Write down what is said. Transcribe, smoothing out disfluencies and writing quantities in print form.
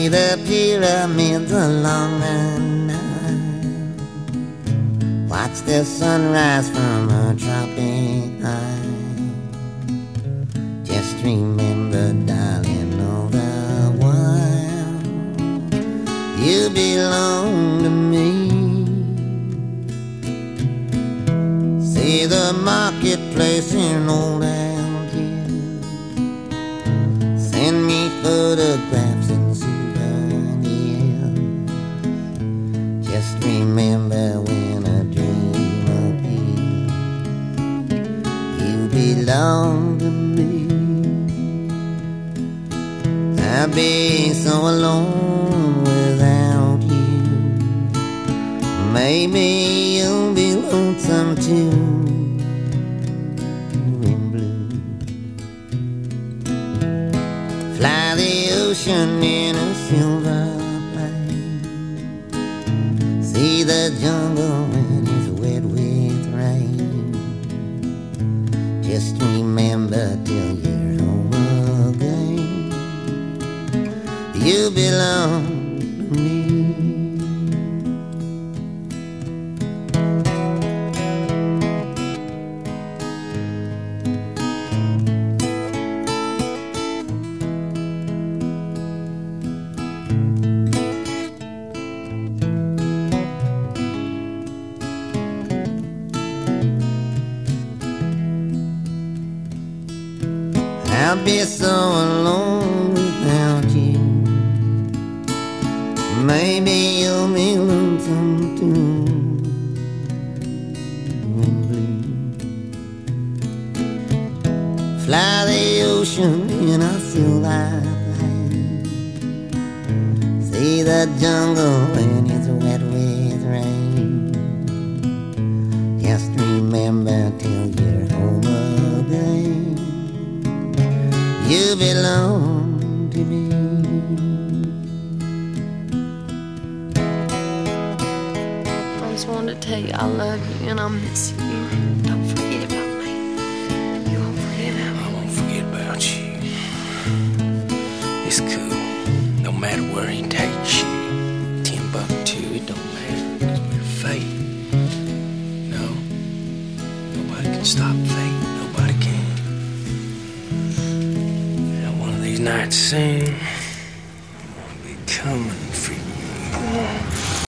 See the pyramids along the Nile. Watch the sunrise from a tropic isle. Just remember, darling, all the while you belong to me. See the marketplace in old Algiers. Send me photographs and souvenirs. Just remember, when a dream appears, you belong to me. I'd be so alone without you. Maybe you'll be lonesome too. In blue, fly the ocean in a silver plane. See the jungle when it's wet with rain. Just remember, till you're home again, you belong to me. I'll be so alone without you. Maybe you'll be lonesome too. In blue, fly the ocean in a silver plane. See the jungle when it's wet with rain. Just remember, till you're home again, you belong to me. I just wanted to tell you I love you and I miss you. Don't forget about me. You won't forget about me. I won't forget about you. It's cool. No matter where he takes you. Timbuktu, it don't matter, 'cause we're fate. No, nobody can stop fate. Nobody can. These nights soon, I'll be coming for you.